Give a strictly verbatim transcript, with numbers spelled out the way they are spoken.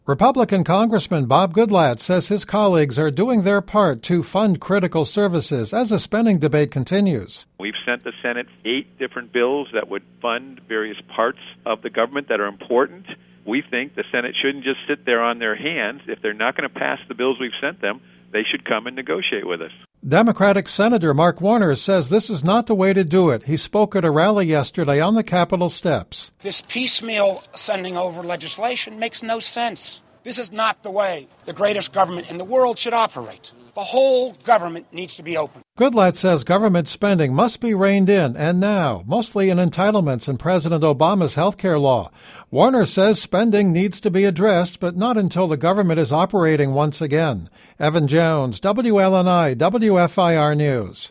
Republican Congressman Bob Goodlatte says his colleagues are doing their part to fund critical services as the spending debate continues. We've sent the Senate eight different bills that would fund various parts of the government that are important. We think the Senate shouldn't just sit there on their hands. If they're not going to pass the bills we've sent them, they should come and negotiate with us. Democratic Senator Mark Warner says this is not the way to do it. He spoke at a rally yesterday on the Capitol steps. This piecemeal sending over legislation makes no sense. This is not the way the greatest government in the world should operate. The whole government needs to be open. Goodlatte says government spending must be reined in, and now, mostly in entitlements in President Obama's health care law. Warner says spending needs to be addressed, but not until the government is operating once again. Evan Jones, W L N I, W F I R News.